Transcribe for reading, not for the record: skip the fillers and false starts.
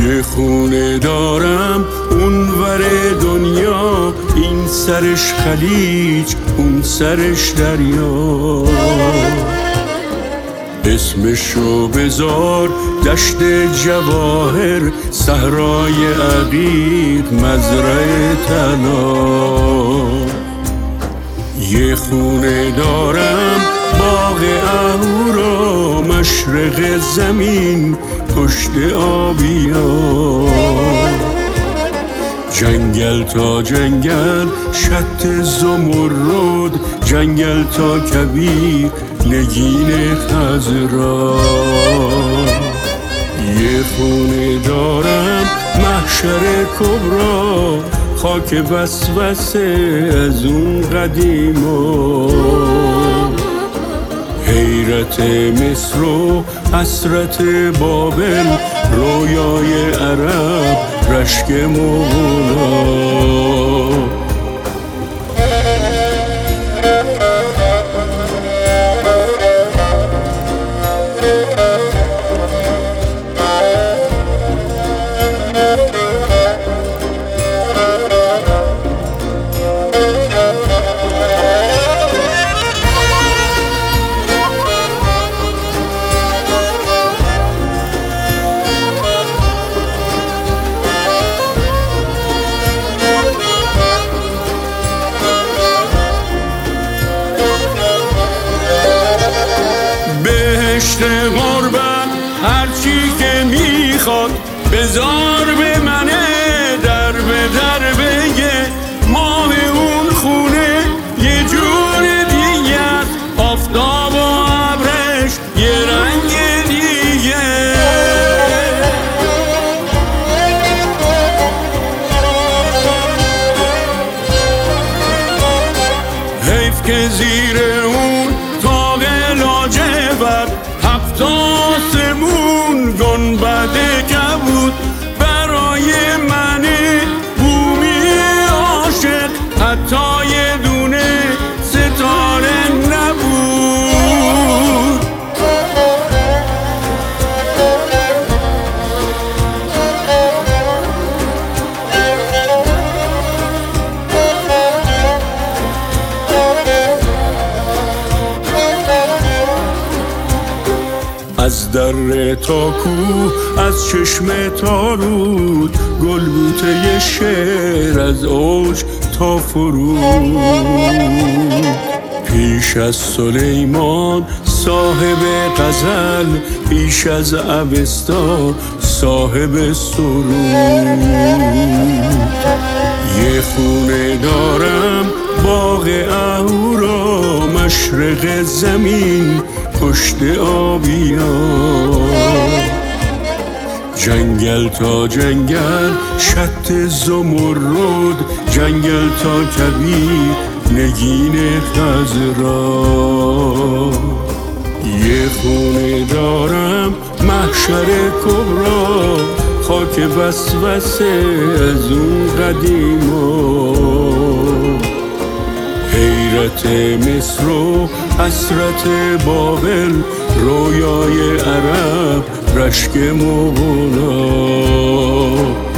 یه خونه دارم اونور دنیا، این سرش خلیج اون سرش دریا. اسمشو بذار دشت جواهر، صحرای عقیق مزرعه طلا. یه خونه دارم باغ اهورا، مشرق زمین پشت آبیا. جنگل تا جنگل شط زمرد، جنگل تا کبیر نگین خضرا. یه خونه دارم محشر کبرا، خاک وسوسه از اون قدیما. حیرت مصر و حسرت بابل، رویای عرب رشک مولا. بهشت غربت هرچی که میخواد، بذار به منه در به در بگه. ماه اون خونه یه جور دیگه، آفتاب و ابرش یه رنگ دیگه. حیف که زیر اون تاق لاجورد، هفت آسمون گنبد کبود. برای من بومی عاشق حتی یه دونه ستاره نبود. از دره تا کوه، از چشمه تا رود، گل بوته شعر از اوج تا فرود. پیش از سلیمان صاحب غزل، پیش از اوستا صاحب سرود. یه خونه دارم باغ اهورا، مشرق زمین پشت آبیا. جنگل تا جنگل شط زمرد، جنگل تا کبیر نگین خضرا. یه خونه دارم محشر کبرا، خاک وسوسه از اون قدیما. حیرت مصر و حسرت بابل، رویای عرب رشک مولا.